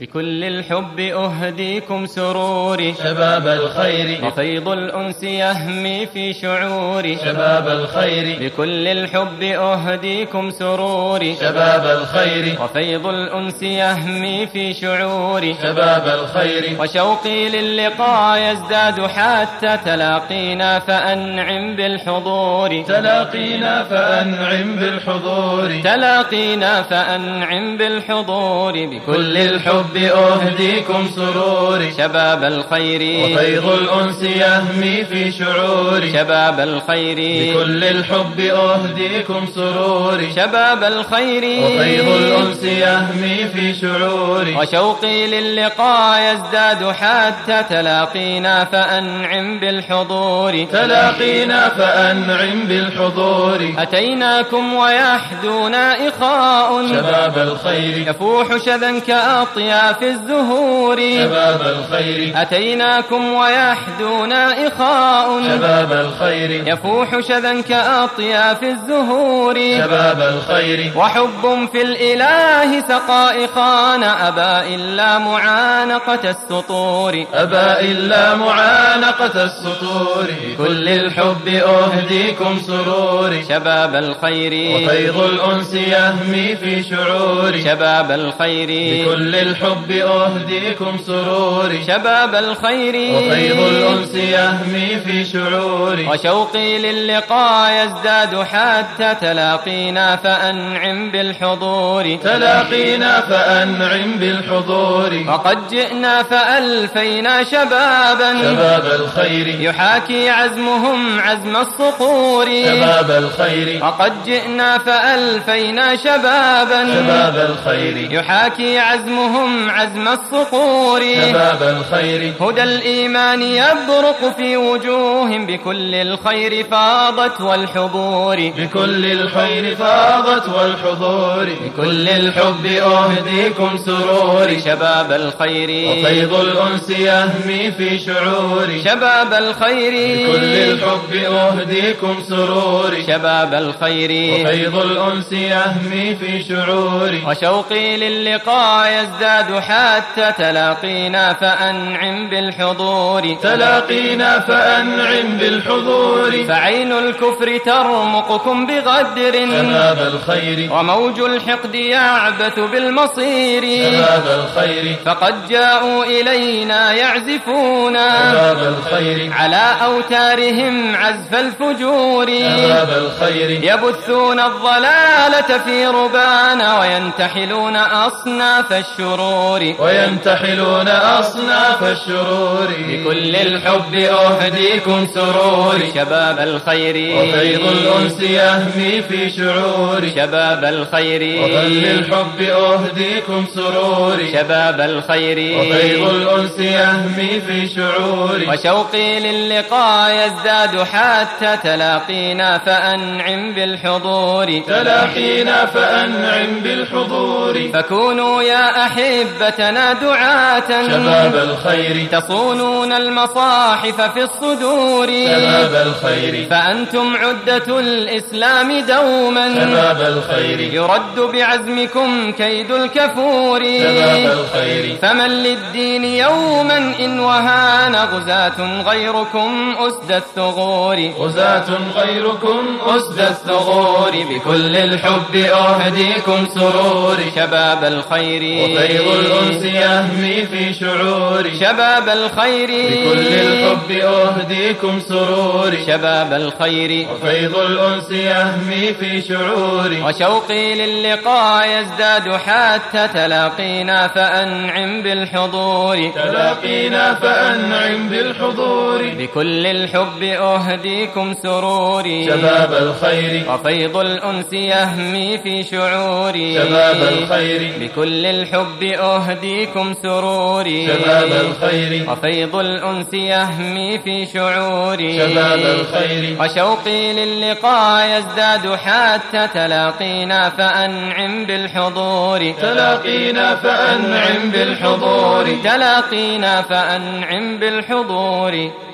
بكل الحب أهديكم سروري شباب الخير، وفيض الأنس يهمي في شعوري شباب الخير، بكل الحب أهديكم سروري شباب الخير، وفيض الأنس يهمي في شعوري شباب الخير، وشوقي للقاء يزداد حتى تلاقينا فأنعم بالحضور تلاقينا فأنعم بالحضور، تلاقينا فأنعم بالحضور كل الحب أهديكم سروري شباب الخير، وفيض الأنس يهمي في شعوري شباب الخير بكل الحب أهديكم سروري شباب الخير وفيض الأنس يهمي في شعوري وشوقي للقاء يزداد حتى تلاقينا فأنعم بالحضور تلاقينا فأنعم بالحضور، أتيناكم ويحدونا إخاء شباب الخير، يفوح شذا كأطياف الزهور شباب الخير، أتيناكم ويحدونا إخاء شباب الخير، يفوح شذا كأطياف الزهور شباب الخير، وحب في الإله سقى إخانا أبى إلا معانقة السطور أبى إلا معانقة السطور، كل الحب أهديكم سروري شباب الخير وفيض الأنس يهمي في شعوري شباب الخير بكل الحب أهديكم سروري شباب الخير وفيض الأنس يهمي في شعوري وشوقي للقاء يزداد حتى تلاقينا فأنعم بالحضور تلاقينا فأنعم بالحضور، وقد جئنا فألفينا شبابا شباب الخير، يحاكي عزمهم عزم الصقور شباب الخير، وقد جئنا فألفينا شبابا شباب الخير، يحاكي عزمهم عزم الصقور شباب الخير، هدى الإيمان يبرق في وجوههم بكل الخير فاضت والحضور بكل الخير فاضت والحضور، بكل الحب أهديكم سروري شباب الخير وفيض الأنس يهمي في شعوري شباب الخير بكل الحب أهديكم سروري شباب الخير وفيض الأنس يهمي في شعوري وشوقي للقاء يزداد حتى تلاقينا فأنعم بالحضور تلاقينا فأنعم بالحضور، فعين الكفر ترمقكم بغدر شباب الخير، وموج الحقد يعبث بالمصير شباب الخير، فقد جاءوا إلينا يعزفون شباب الخير، على أوتارهم عزف الفجور شباب الخير، يبثون الضلالة في ربانا وينتحلون أصناف الشرور وينتحلون أصناف الشرور، بكل الحب أهديكم سروري شباب الخير وفيض الأنس يهمي في شعوري شباب الخير وكل الحب أهديكم سروري شباب الخير وفيض الأنس يهمي في شعوري وشوقي للقاء يزداد حتى تلاقينا فأنعم بالحضور تلاقينا فأنعم بالحضور، فكونوا يا أحبتنا دعاة شباب الخير، تصونون المصاحف في الصدور شباب الخير، فأنتم عدة الإسلام دوما شباب الخير، يرد بعزمكم كيد الكفور شباب الخير، فمن للدين يوما إن وهان غزاة غيركم أسد الثغور غزاة غيركم أسد الثغور بكل الحب أهديكم سروري شباب الخير وفيض الأنس يهمي في شعوري شباب الخير بكل الحب أهديكم سروري شباب الخير وفيض الأنس يهمي في شعوري وشوقي للقاء يزداد حتى تلاقينا فأنعم بالحضور تلاقينا فأنعم بالحضور بكل الحب أهديكم سروري شباب الخير وفيض الأنس يهمي في شعوري شباب الخير بكل الحب أهديكم سروري شباب الخير وفيض الأنس يهمي في شعوري شباب الخير وشوقي للقاء يزداد حتى تلاقينا فأنعم بالحضور تلاقينا فأنعم بالحضور تلاقينا فأنعم بالحضور